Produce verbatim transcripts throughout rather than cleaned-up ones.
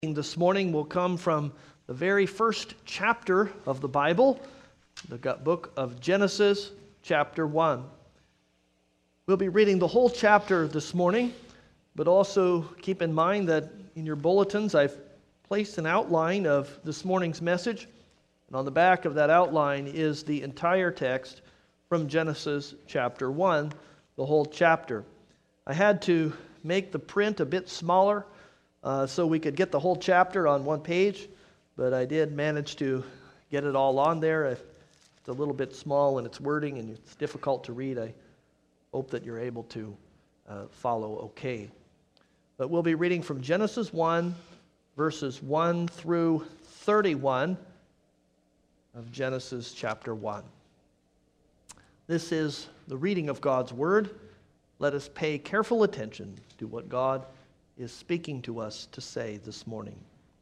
This morning will come from the very first chapter of the Bible, the book of Genesis, chapter one. We'll be reading the whole chapter this morning, but also keep in mind that in your bulletins I've placed an outline of this morning's message, and on the back of that outline is the entire text from Genesis chapter one, the whole chapter. I had to make the print a bit smaller Uh, so we could get the whole chapter on one page, but I did manage to get it all on there. If it's a little bit small in its wording and it's difficult to read, I hope that you're able to uh, follow okay. But we'll be reading from Genesis one, verses one through thirty-one of Genesis chapter one. This is the reading of God's Word. Let us pay careful attention to what God is speaking to us to say this morning.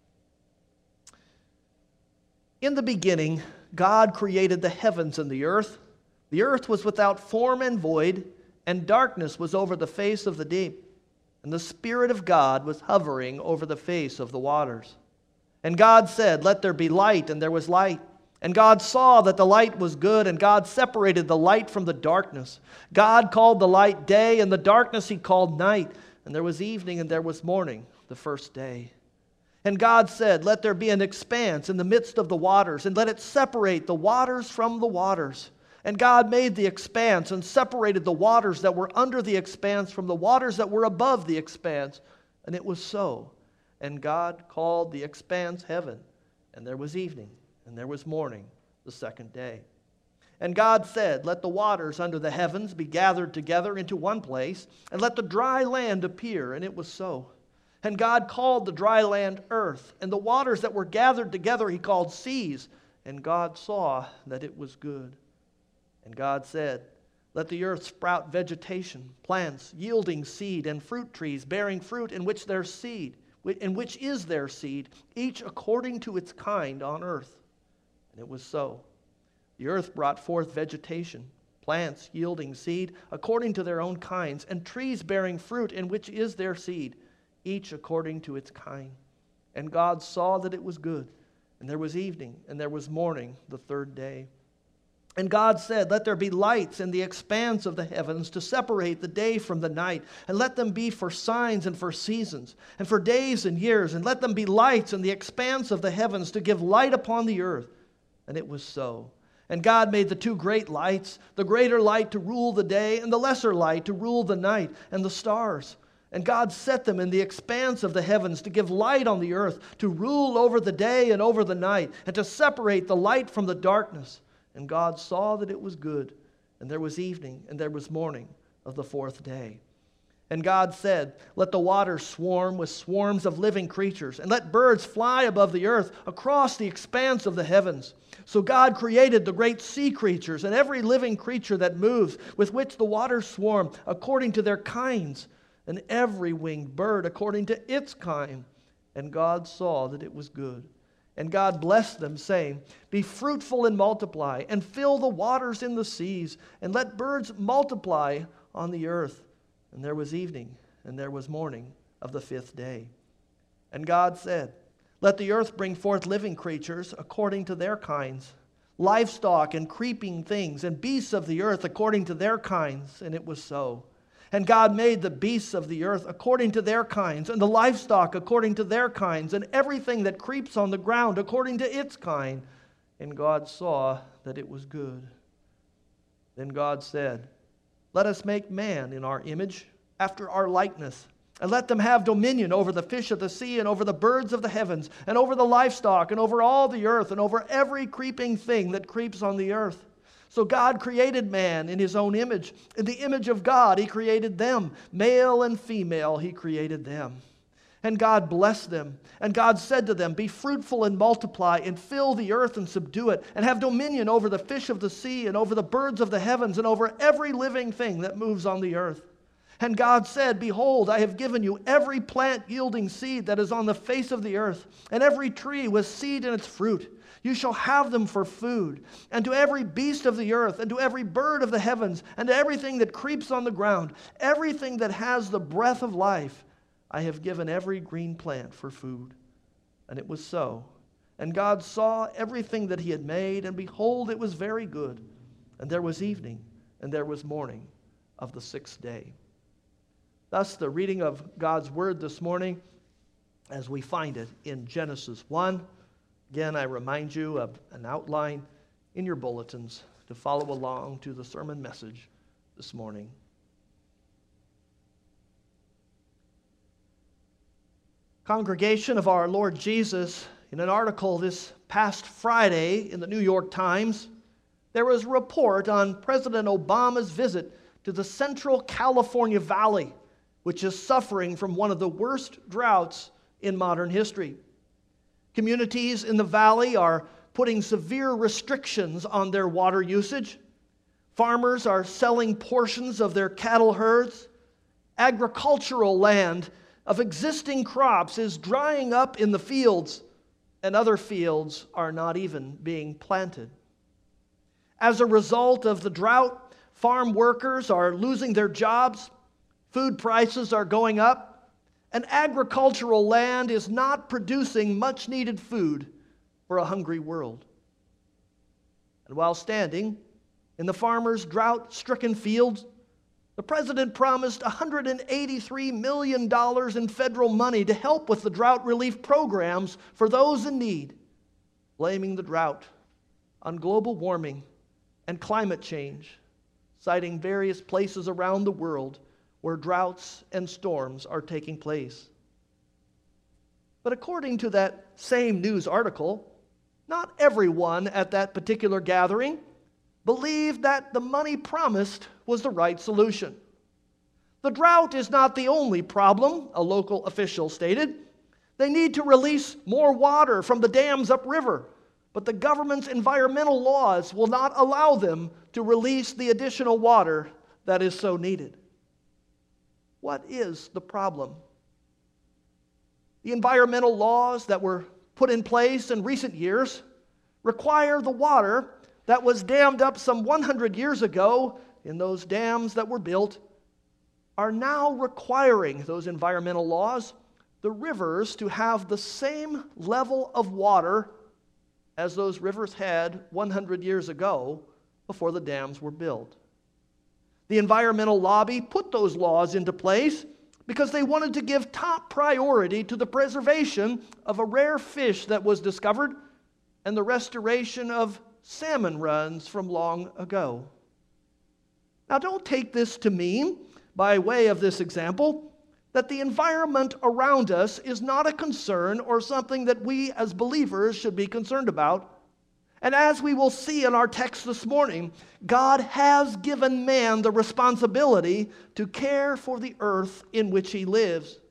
In the beginning, God created the heavens and the earth. The earth was without form and void, and darkness was over the face of the deep. And the Spirit of God was hovering over the face of the waters. And God said, "Let there be light," and there was light. And God saw that the light was good, and God separated the light from the darkness. God called the light day, and the darkness He called night. And there was evening and there was morning, the first day. And God said, "Let there be an expanse in the midst of the waters, and let it separate the waters from the waters." And God made the expanse and separated the waters that were under the expanse from the waters that were above the expanse. And it was so. And God called the expanse heaven. And there was evening and there was morning, the second day. And God said, "Let the waters under the heavens be gathered together into one place, and let the dry land appear." And it was so. And God called the dry land earth, and the waters that were gathered together He called seas. And God saw that it was good. And God said, "Let the earth sprout vegetation, plants yielding seed, and fruit trees bearing fruit in which their seed, in which is their seed, each according to its kind on earth." And it was so. The earth brought forth vegetation, plants yielding seed according to their own kinds, and trees bearing fruit in which is their seed, each according to its kind. And God saw that it was good. And there was evening, and there was morning, the third day. And God said, "Let there be lights in the expanse of the heavens to separate the day from the night, and let them be for signs and for seasons, and for days and years, and let them be lights in the expanse of the heavens to give light upon the earth." And it was so. And God made the two great lights, the greater light to rule the day, and the lesser light to rule the night, and the stars. And God set them in the expanse of the heavens to give light on the earth, to rule over the day and over the night, and to separate the light from the darkness. And God saw that it was good. And there was evening, and there was morning of the fourth day. And God said, "Let the waters swarm with swarms of living creatures, and let birds fly above the earth across the expanse of the heavens." So God created the great sea creatures and every living creature that moves, with which the waters swarm, according to their kinds, and every winged bird according to its kind. And God saw that it was good. And God blessed them, saying, "Be fruitful and multiply, and fill the waters in the seas, and let birds multiply on the earth." And there was evening, and there was morning of the fifth day. And God said, "Let the earth bring forth living creatures according to their kinds, livestock and creeping things, and beasts of the earth according to their kinds." And it was so. And God made the beasts of the earth according to their kinds, and the livestock according to their kinds, and everything that creeps on the ground according to its kind. And God saw that it was good. Then God said, "Let us make man in our image, after our likeness, and let them have dominion over the fish of the sea, and over the birds of the heavens, and over the livestock, and over all the earth, and over every creeping thing that creeps on the earth." So God created man in His own image. In the image of God He created them. Male and female He created them. And God blessed them. And God said to them, "Be fruitful and multiply, and fill the earth and subdue it, and have dominion over the fish of the sea, and over the birds of the heavens, and over every living thing that moves on the earth." And God said, "Behold, I have given you every plant yielding seed that is on the face of the earth, and every tree with seed in its fruit. You shall have them for food. And to every beast of the earth, and to every bird of the heavens, and to everything that creeps on the ground, everything that has the breath of life, I have given every green plant for food." And it was so. And God saw everything that he had made, and behold, it was very good. And there was evening, and there was morning of the sixth day. Thus, the reading of God's word this morning, as we find it in Genesis one. Again, I remind you of an outline in your bulletins to follow along to the sermon message this morning. Congregation of our Lord Jesus, in an article this past Friday in the New York Times, there was a report on President Obama's visit to the Central California Valley, which is suffering from one of the worst droughts in modern history. Communities in the valley are putting severe restrictions on their water usage. Farmers are selling portions of their cattle herds. Agricultural land of existing crops is drying up in the fields, and other fields are not even being planted. As a result of the drought, farm workers are losing their jobs, food prices are going up, and agricultural land is not producing much needed food for a hungry world. And while standing in the farmers' drought-stricken fields, the president promised one hundred eighty-three million dollars in federal money to help with the drought relief programs for those in need, blaming the drought on global warming and climate change, citing various places around the world where droughts and storms are taking place. But according to that same news article, not everyone at that particular gathering believed that the money promised was the right solution. The drought is not the only problem, a local official stated. They need to release more water from the dams upriver, but the government's environmental laws will not allow them to release the additional water that is so needed. What is the problem? The environmental laws that were put in place in recent years require the water that was dammed up some one hundred years ago in those dams that were built are now requiring, those environmental laws, the rivers to have the same level of water as those rivers had one hundred years ago before the dams were built. The environmental lobby put those laws into place because they wanted to give top priority to the preservation of a rare fish that was discovered and the restoration of salmon runs from long ago. Now, don't take this to mean, by way of this example, that the environment around us is not a concern or something that we as believers should be concerned about. And as we will see in our text this morning, God has given man the responsibility to care for the earth in which he lives.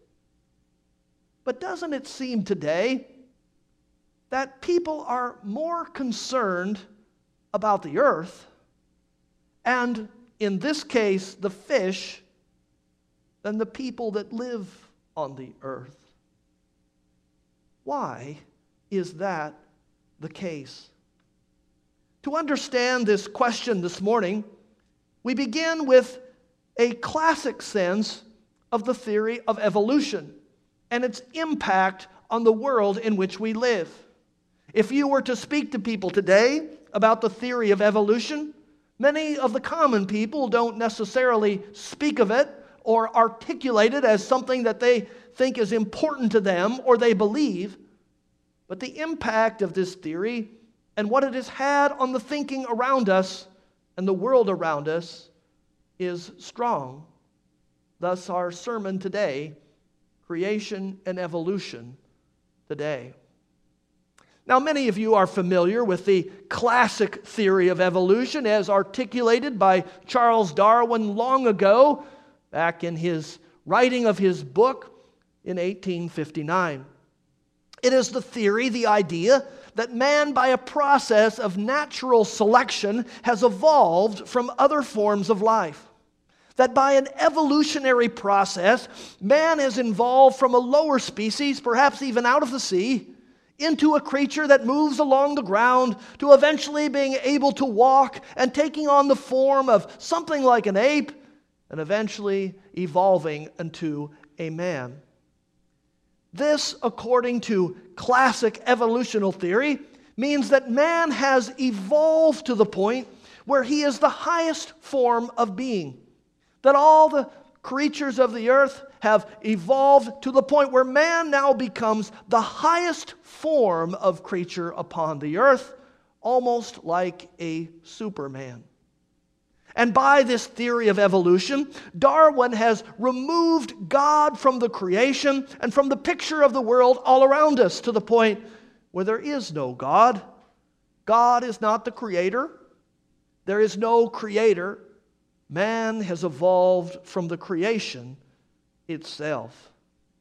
But doesn't it seem today that people are more concerned about the earth, and in this case, the fish, than the people that live on the earth? Why is that the case? To understand this question this morning, we begin with a classic sense of the theory of evolution and its impact on the world in which we live. If you were to speak to people today about the theory of evolution, many of the common people don't necessarily speak of it or articulate it as something that they think is important to them or they believe. But the impact of this theory and what it has had on the thinking around us and the world around us is strong. Thus, our sermon today, Creation and Evolution Today. Now, many of you are familiar with the classic theory of evolution as articulated by Charles Darwin long ago, back in his writing of his book in eighteen fifty-nine. It is the theory, the idea, that man, by a process of natural selection, has evolved from other forms of life. That by an evolutionary process, man has evolved from a lower species, perhaps even out of the sea, into a creature that moves along the ground, to eventually being able to walk and taking on the form of something like an ape, and eventually evolving into a man. This, according to classic evolutional theory, means that man has evolved to the point where he is the highest form of being. That all the creatures of the earth have evolved to the point where man now becomes the highest form of creature upon the earth, almost like a Superman. And by this theory of evolution, Darwin has removed God from the creation and from the picture of the world all around us to the point where there is no God. God is not the creator. There is no creator. Man has evolved from the creation itself.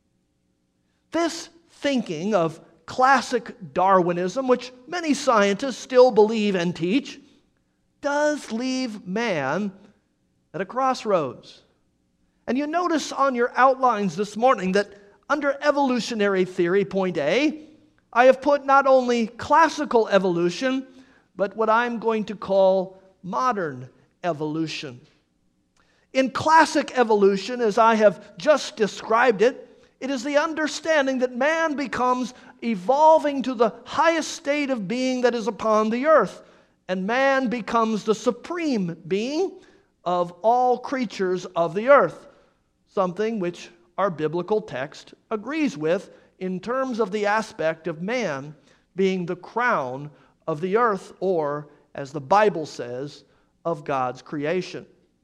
This thinking of classic Darwinism, which many scientists still believe and teach, does leave man at a crossroads. And you notice on your outlines this morning that under evolutionary theory, point A, I have put not only classical evolution, but what I'm going to call modern evolution. In classic evolution, as I have just described it, it is the understanding that man becomes evolving to the highest state of being that is upon the earth. And man becomes the supreme being of all creatures of the earth, something which our biblical text agrees with in terms of the aspect of man being the crown of the earth, or, as the Bible says, of God's creation.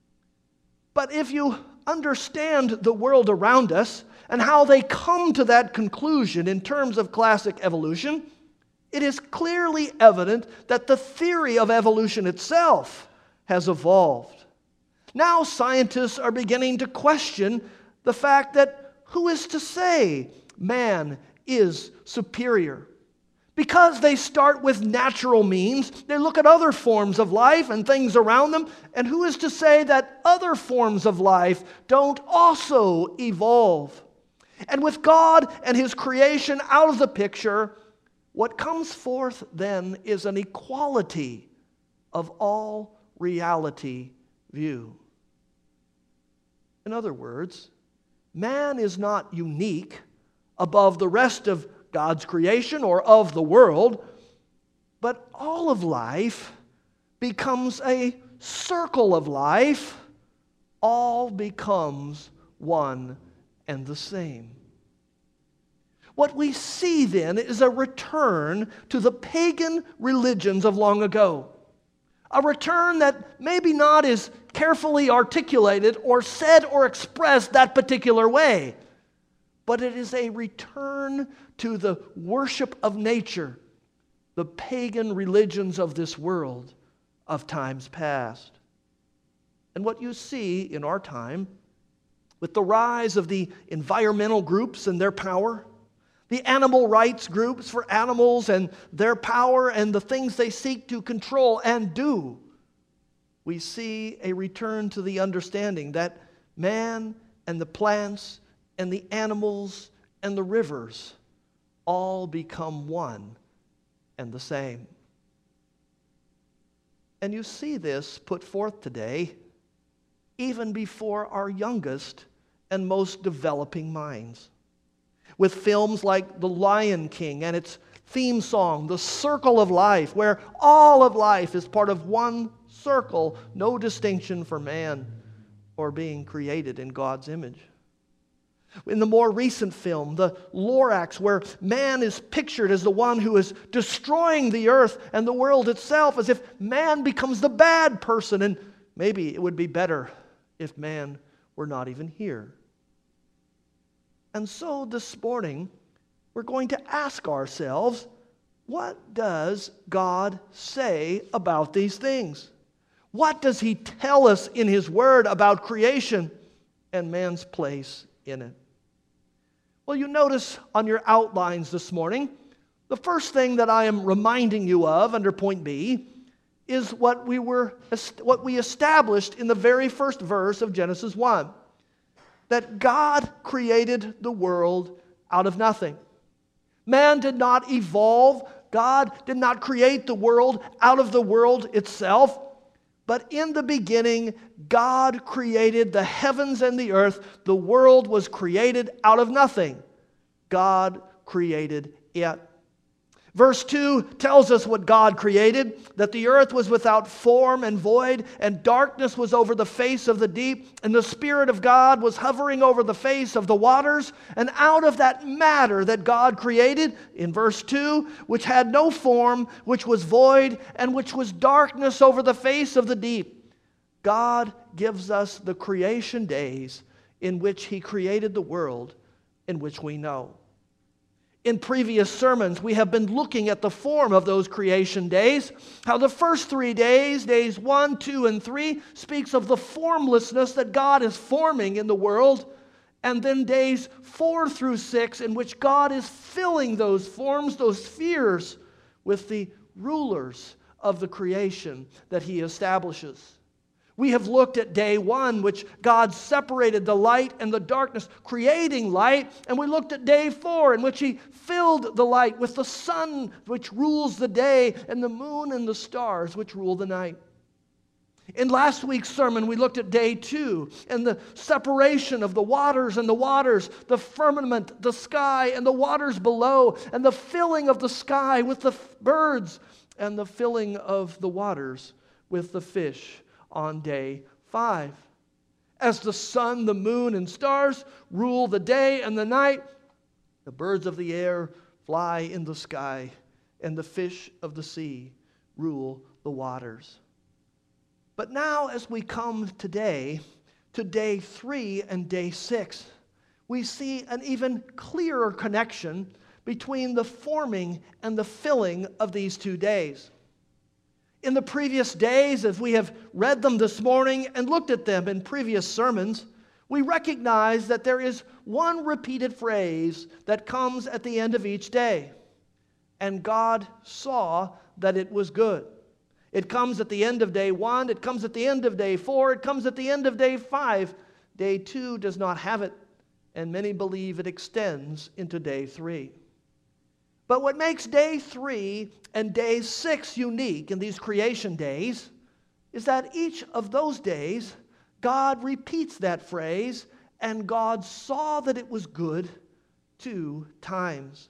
But if you understand the world around us and how they come to that conclusion in terms of classic evolution, it is clearly evident that the theory of evolution itself has evolved. Now scientists are beginning to question the fact that who is to say man is superior? Because they start with natural means, they look at other forms of life and things around them, and who is to say that other forms of life don't also evolve? And with God and His creation out of the picture, what comes forth then is an equality of all reality view. In other words, man is not unique above the rest of God's creation or of the world, but all of life becomes a circle of life. All becomes one and the same. What we see then is a return to the pagan religions of long ago. A return that maybe not is carefully articulated or said or expressed that particular way, but it is a return to the worship of nature, the pagan religions of this world of times past. And what you see in our time, with the rise of the environmental groups and their power, the animal rights groups for animals and their power and the things they seek to control and do, we see a return to the understanding that man and the plants and the animals and the rivers all become one and the same. And you see this put forth today even before our youngest and most developing minds. With films like The Lion King and its theme song, The Circle of Life, where all of life is part of one circle, no distinction for man or being created in God's image. In the more recent film, The Lorax, where man is pictured as the one who is destroying the earth and the world itself, as if man becomes the bad person, and maybe it would be better if man were not even here. And so this morning, we're going to ask ourselves, what does God say about these things? What does He tell us in His Word about creation and man's place in it? Well, you notice on your outlines this morning, the first thing that I am reminding you of under point B is what we were what we established in the very first verse of Genesis one. That God created the world out of nothing. Man did not evolve. God did not create the world out of the world itself. But in the beginning, God created the heavens and the earth. The world was created out of nothing. God created it. Verse two tells us what God created, that the earth was without form and void, and darkness was over the face of the deep, and the Spirit of God was hovering over the face of the waters. And out of that matter that God created, in verse two, which had no form, which was void, and which was darkness over the face of the deep, God gives us the creation days in which He created the world in which we know. In previous sermons, we have been looking at the form of those creation days, how the first three days, days one, two, and three, speaks of the formlessness that God is forming in the world, and then days four through six, in which God is filling those forms, those spheres, with the rulers of the creation that He establishes. We have looked at day one, which God separated the light and the darkness, creating light. And we looked at day four, in which He filled the light with the sun, which rules the day, and the moon and the stars, which rule the night. In last week's sermon, we looked at day two and the separation of the waters and the waters, the firmament, the sky, and the waters below, and the filling of the sky with the birds, and the filling of the waters with the fish on day five. As the sun, the moon, and stars rule the day and the night, the birds of the air fly in the sky, and the fish of the sea rule the waters. But now, as we come today to day three and day six, we see an even clearer connection between the forming and the filling of these two days. In the previous days, as we have read them this morning and looked at them in previous sermons, we recognize that there is one repeated phrase that comes at the end of each day. And God saw that it was good. It comes at the end of day one, it comes at the end of day four, it comes at the end of day five. Day two does not have it, and many believe it extends into day three. But what makes day three and day six unique in these creation days is that each of those days, God repeats that phrase, and God saw that it was good two times.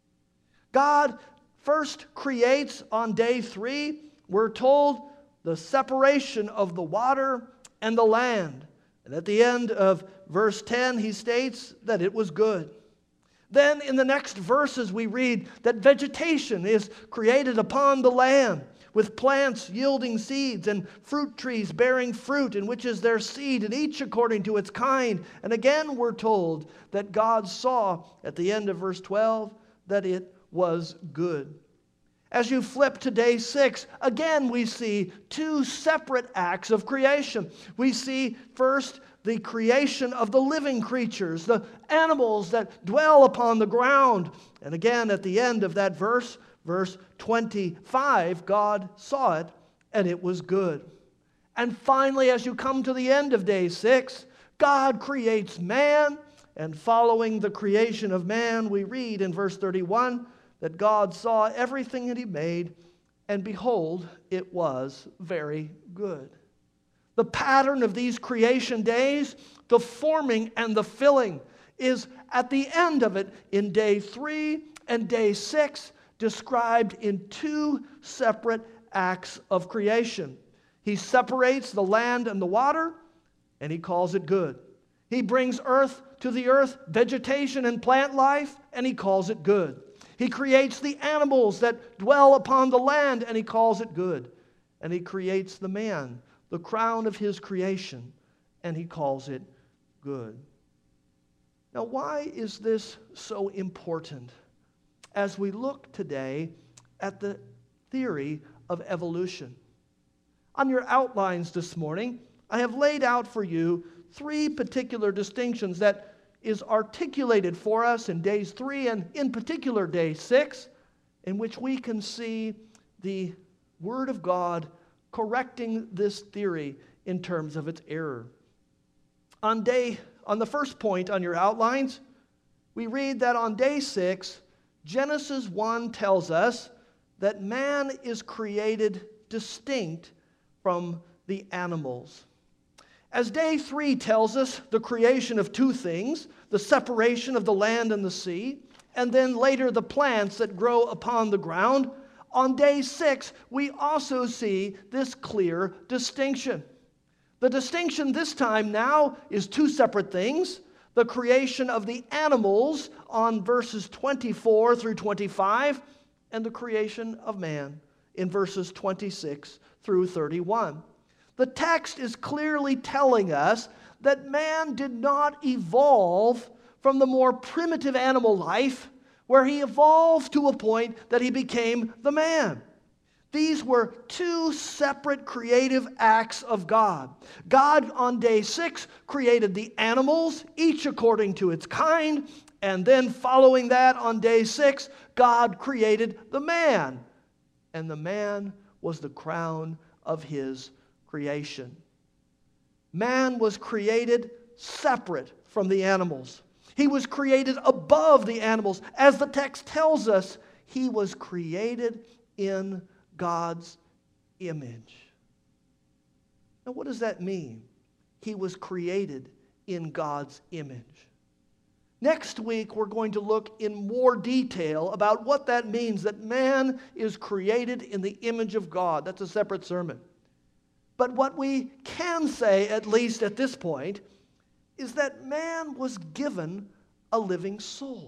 God first creates on day three, we're told, the separation of the water and the land. And at the end of verse ten, He states that it was good. Then in the next verses we read that vegetation is created upon the land, with plants yielding seeds and fruit trees bearing fruit, in which is their seed, and each according to its kind. And again we're told that God saw at the end of verse twelve that it was good. As you flip to day six, again we see two separate acts of creation. We see first the creation of the living creatures, the animals that dwell upon the ground. And again, at the end of that verse, verse twenty-five, God saw it, and it was good. And finally, as you come to the end of day six, God creates man, and following the creation of man, we read in verse thirty-one that God saw everything that He made, and behold, it was very good. The pattern of these creation days, the forming and the filling, is at the end of it in day three and day six, described in two separate acts of creation. He separates the land and the water, and He calls it good. He brings earth to the earth, vegetation and plant life, and He calls it good. He creates the animals that dwell upon the land, and He calls it good. And He creates the man, the crown of His creation, and He calls it good. Now, why is this so important as we look today at the theory of evolution? On your outlines this morning, I have laid out for you three particular distinctions that is articulated for us in days three and in particular day six, in which we can see the Word of God correcting this theory in terms of its error. On day, on the first point on your outlines, we read that on day six, Genesis one tells us that man is created distinct from the animals. As day three tells us the creation of two things, the separation of the land and the sea, and then later the plants that grow upon the ground, on day six, we also see this clear distinction. The distinction this time now is two separate things. The creation of the animals on verses twenty-four through twenty-five, and the creation of man in verses twenty-six through thirty-one. The text is clearly telling us that man did not evolve from the more primitive animal life, where he evolved to a point that he became the man. These were two separate creative acts of God. God on day six created the animals, each according to its kind, and then following that on day six, God created the man. And the man was the crown of his creation. Man was created separate from the animals. He was created above the animals. As the text tells us, he was created in God's image. Now, what does that mean? He was created in God's image. Next week, we're going to look in more detail about what that means, that man is created in the image of God. That's a separate sermon. But what we can say, at least at this point, is that man was given a living soul.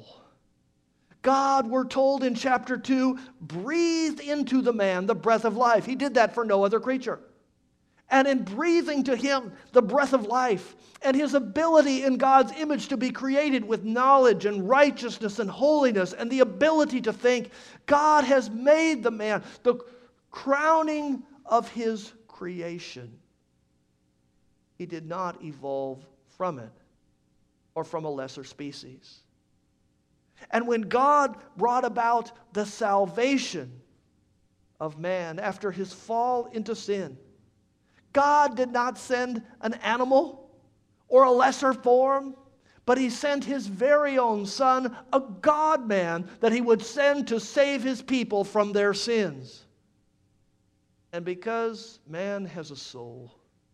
God, we're told in chapter two, breathed into the man the breath of life. He did that for no other creature. And in breathing to him the breath of life and his ability in God's image to be created with knowledge and righteousness and holiness and the ability to think, God has made the man the crowning of his creation. He did not evolve from it or from a lesser species. And when God brought about the salvation of man after his fall into sin, God did not send an animal or a lesser form, but he sent his very own Son, a God-man, that he would send to save his people from their sins. And because man has a soul,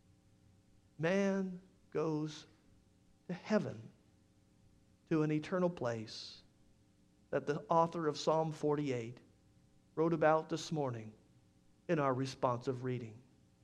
man goes to heaven, to an eternal place that the author of Psalm forty-eight wrote about this morning in our responsive reading.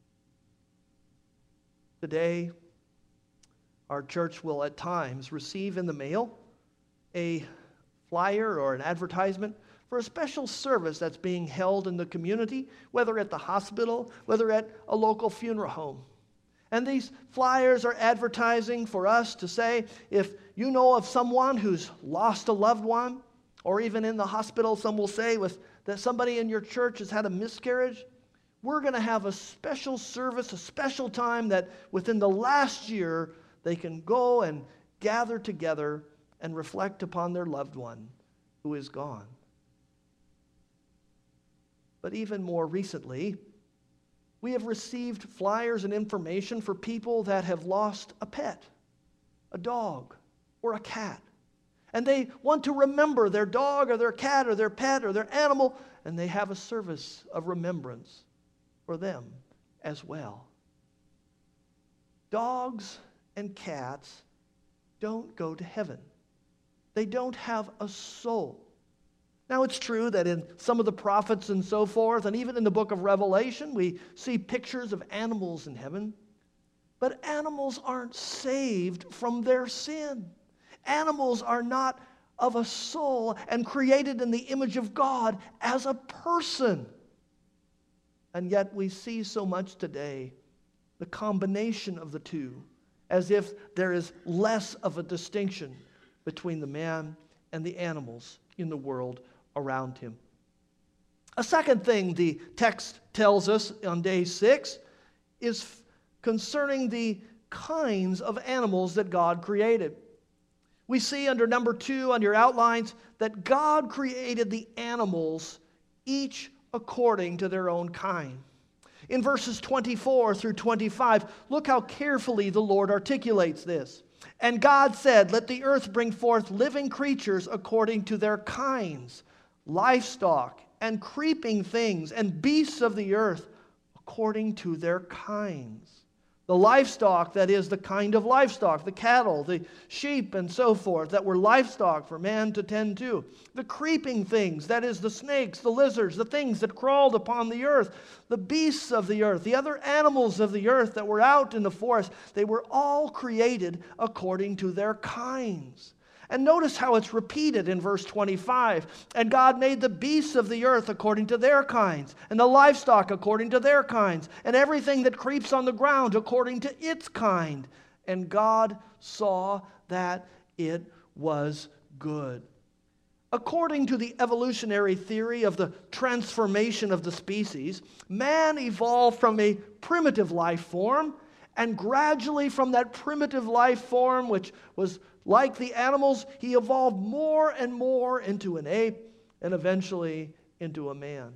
Today, our church will at times receive in the mail a flyer or an advertisement for a special service that's being held in the community, whether at the hospital, whether at a local funeral home. And these flyers are advertising for us to say, if you know of someone who's lost a loved one, or even in the hospital, some will say with, that somebody in your church has had a miscarriage, we're going to have a special service, a special time that within the last year they can go and gather together and reflect upon their loved one who is gone. But even more recently, we have received flyers and information for people that have lost a pet, a dog, or a cat. And they want to remember their dog or their cat or their pet or their animal, and they have a service of remembrance for them as well. Dogs and cats don't go to heaven. They don't have a soul. Now, it's true that in some of the prophets and so forth, and even in the book of Revelation, we see pictures of animals in heaven. But animals aren't saved from their sin. Animals are not of a soul and created in the image of God as a person. And yet we see so much today the combination of the two, as if there is less of a distinction between the man and the animals in the world around him. A second thing the text tells us on day six is concerning the kinds of animals that God created. We see under number two on your outlines that God created the animals each according to their own kind. In verses twenty-four through twenty-five, look how carefully the Lord articulates this. And God said, let the earth bring forth living creatures according to their kinds, livestock and creeping things and beasts of the earth according to their kinds. The livestock, that is the kind of livestock, the cattle, the sheep, and so forth, that were livestock for man to tend to. The creeping things, that is the snakes, the lizards, the things that crawled upon the earth, the beasts of the earth, the other animals of the earth that were out in the forest, they were all created according to their kinds. And notice how it's repeated in verse twenty-five. And God made the beasts of the earth according to their kinds, and the livestock according to their kinds, and everything that creeps on the ground according to its kind. And God saw that it was good. According to the evolutionary theory of the transformation of the species, man evolved from a primitive life form, and gradually from that primitive life form, which was like the animals, he evolved more and more into an ape and eventually into a man.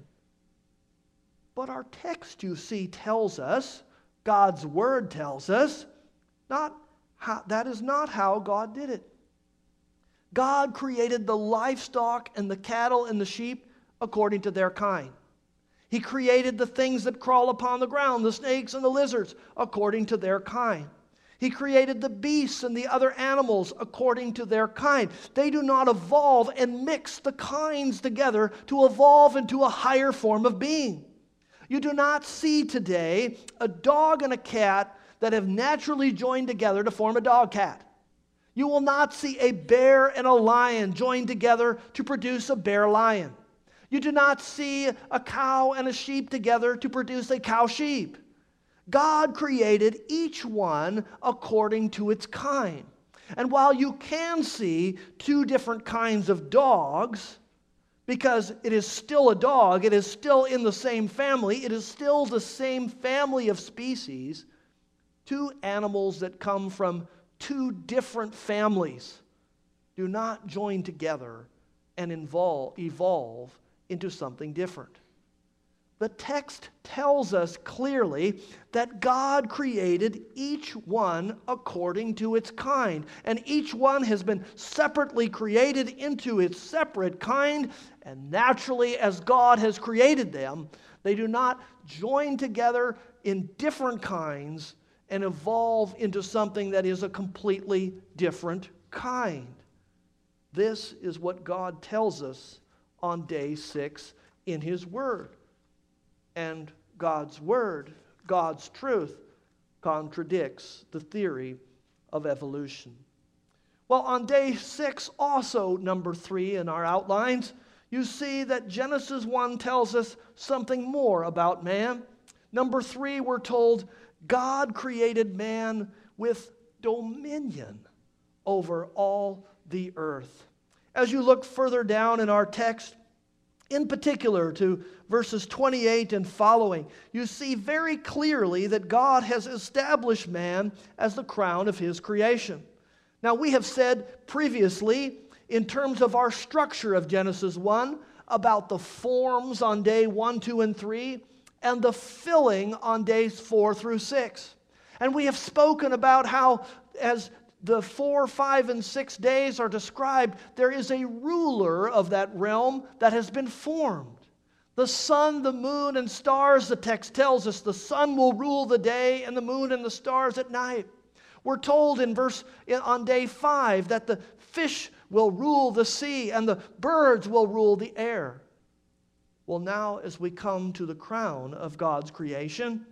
But our text, you see, tells us, God's Word tells us, not how, that is not how God did it. God created the livestock and the cattle and the sheep according to their kind. He created the things that crawl upon the ground, the snakes and the lizards, according to their kind. He created the beasts and the other animals according to their kind. They do not evolve and mix the kinds together to evolve into a higher form of being. You do not see today a dog and a cat that have naturally joined together to form a dog-cat. You will not see a bear and a lion joined together to produce a bear-lion. You do not see a cow and a sheep together to produce a cow-sheep. God created each one according to its kind. And while you can see two different kinds of dogs, because it is still a dog, it is still in the same family, it is still the same family of species, two animals that come from two different families do not join together and involve, evolve into something different. The text tells us clearly that God created each one according to its kind, and each one has been separately created into its separate kind, and naturally, as God has created them, they do not join together in different kinds and evolve into something that is a completely different kind. This is what God tells us on day six in His Word. And God's Word, God's truth, contradicts the theory of evolution. Well, on day six, also number three in our outlines, you see that Genesis one tells us something more about man. Number three, we're told God created man with dominion over all the earth. As you look further down in our text, in particular to verses twenty-eight and following, you see very clearly that God has established man as the crown of His creation. Now, we have said previously, in terms of our structure of Genesis one, about the forms on day one, two, and three, and the filling on days four through six. And we have spoken about how, as the four, five, and six days are described, there is a ruler of that realm that has been formed. The sun, the moon, and stars, the text tells us, the sun will rule the day and the moon and the stars at night. We're told in verse on day five that the fish will rule the sea and the birds will rule the air. Well, now as we come to the crown of God's creation,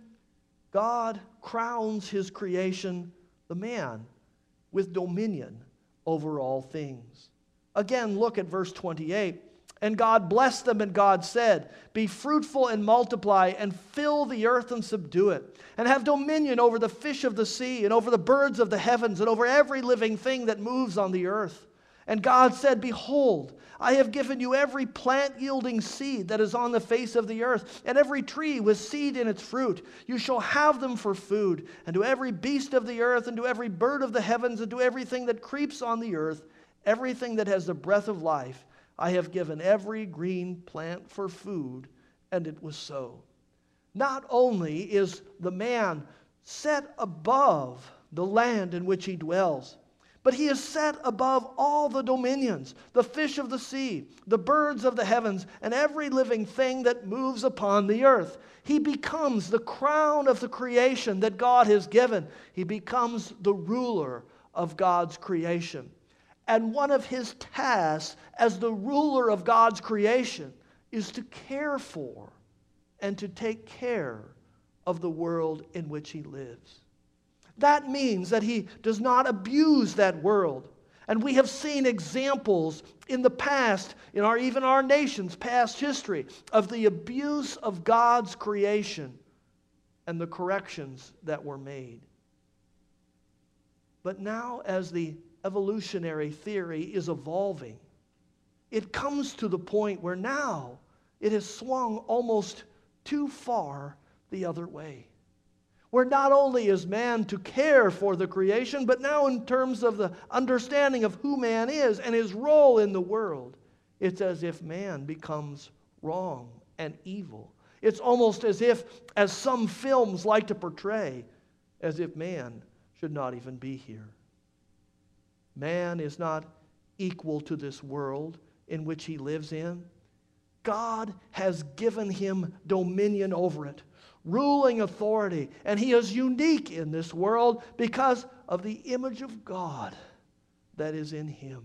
God crowns His creation, the man, with dominion over all things. Again, look at verse twenty-eight. And God blessed them, and God said, "Be fruitful and multiply, and fill the earth and subdue it, and have dominion over the fish of the sea, and over the birds of the heavens, and over every living thing that moves on the earth." And God said, "Behold, I have given you every plant yielding seed that is on the face of the earth, and every tree with seed in its fruit. You shall have them for food. And to every beast of the earth, and to every bird of the heavens, and to everything that creeps on the earth, everything that has the breath of life, I have given every green plant for food." And it was so. Not only is the man set above the land in which he dwells, But he is set above all the dominions, the fish of the sea, the birds of the heavens, and every living thing that moves upon the earth. He becomes the crown of the creation that God has given. He becomes the ruler of God's creation. And one of his tasks as the ruler of God's creation is to care for and to take care of the world in which he lives. That means that he does not abuse that world. And we have seen examples in the past, in our even our nation's past history, of the abuse of God's creation and the corrections that were made. But now, as the evolutionary theory is evolving, it comes to the point where now it has swung almost too far the other way. Where not only is man to care for the creation, but now in terms of the understanding of who man is and his role in the world, it's as if man becomes wrong and evil. It's almost as if, as some films like to portray, as if man should not even be here. Man is not equal to this world in which he lives in. God has given him dominion over it, ruling authority, and he is unique in this world because of the image of God that is in him.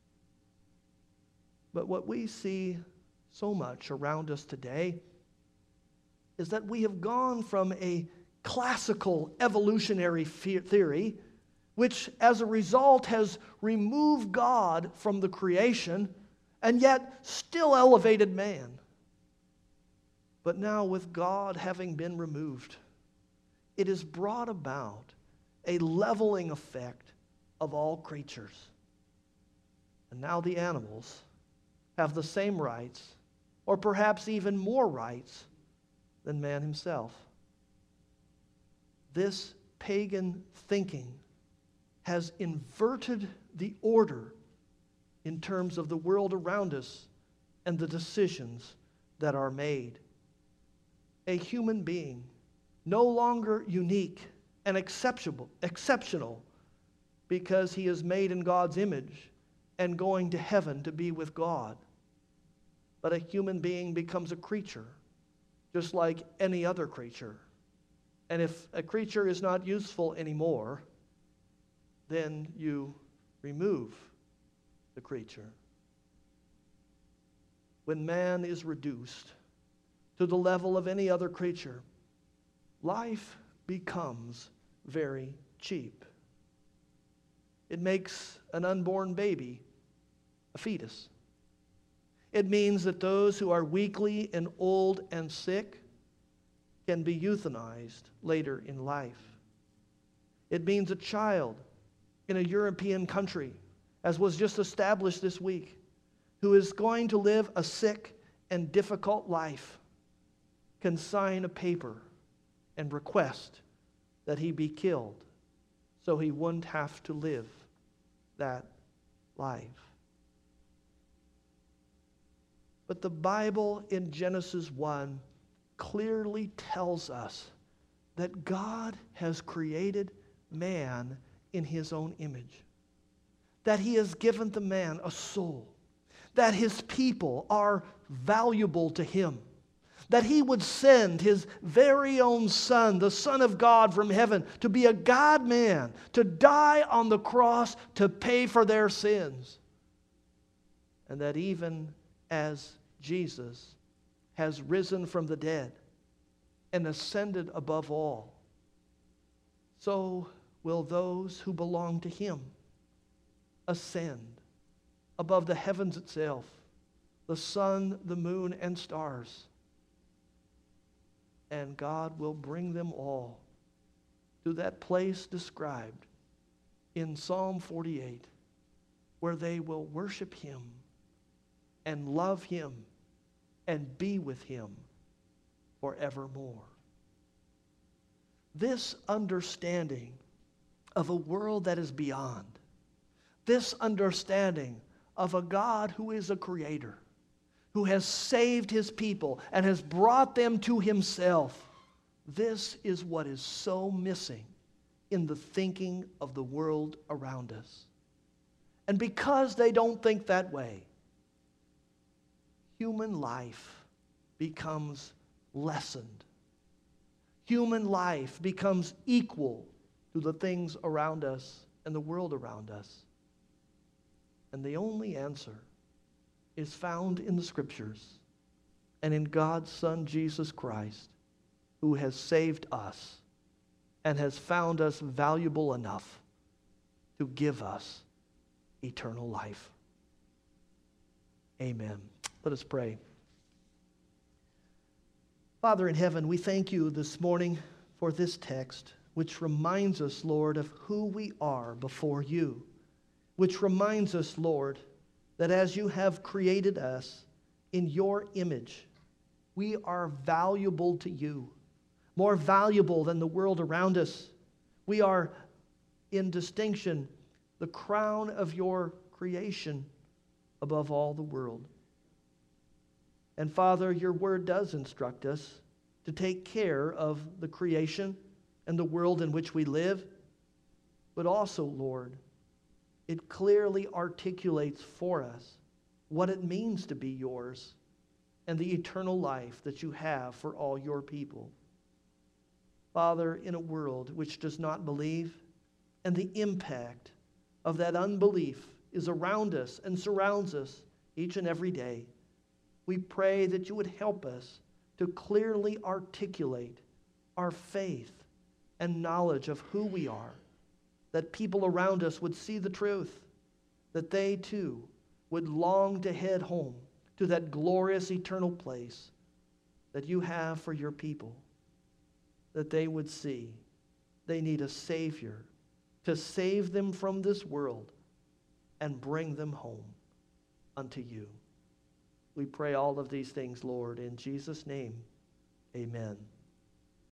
But what we see so much around us today is that we have gone from a classical evolutionary theory, which as a result has removed God from the creation and yet still elevated man. But now, with God having been removed, it has brought about a leveling effect of all creatures. And now the animals have the same rights, or perhaps even more rights, than man himself. This pagan thinking has inverted the order in terms of the world around us and the decisions that are made. A human being, no longer unique and exceptional, exceptional because he is made in God's image and going to heaven to be with God. But a human being becomes a creature, just like any other creature. And if a creature is not useful anymore, then you remove the creature. When man is reduced to the level of any other creature, life becomes very cheap. It makes an unborn baby a fetus. It means that those who are weakly and old and sick can be euthanized later in life. It means a child in a European country, as was just established this week, who is going to live a sick and difficult life, can sign a paper and request that he be killed so he wouldn't have to live that life. But the Bible in Genesis one clearly tells us that God has created man in his own image, that he has given the man a soul, that his people are valuable to him, that he would send his very own son, the Son of God from heaven, to be a God-man, to die on the cross to pay for their sins. And that even as Jesus has risen from the dead and ascended above all, so will those who belong to him ascend above the heavens itself, the sun, the moon, and stars. And God will bring them all to that place described in Psalm forty-eight, where they will worship him and love him and be with him forevermore. This understanding of a world that is beyond, this understanding of a God who is a creator, who has saved his people and has brought them to himself, this is what is so missing in the thinking of the world around us. And because they don't think that way, human life becomes lessened. Human life becomes equal to the things around us and the world around us. And the only answer is found in the Scriptures and in God's Son, Jesus Christ, who has saved us and has found us valuable enough to give us eternal life. Amen. Let us pray. Father in heaven, we thank you this morning for this text, which reminds us, Lord, of who we are before you, which reminds us, Lord, that as you have created us in your image, we are valuable to you, more valuable than the world around us. We are, in distinction, the crown of your creation above all the world. And Father, your word does instruct us to take care of the creation and the world in which we live, but also, Lord, it clearly articulates for us what it means to be yours and the eternal life that you have for all your people. Father, in a world which does not believe, and the impact of that unbelief is around us and surrounds us each and every day, we pray that you would help us to clearly articulate our faith and knowledge of who we are, that people around us would see the truth, that they too would long to head home to that glorious eternal place that you have for your people, that they would see they need a Savior to save them from this world and bring them home unto you. We pray all of these things, Lord, in Jesus' name, amen.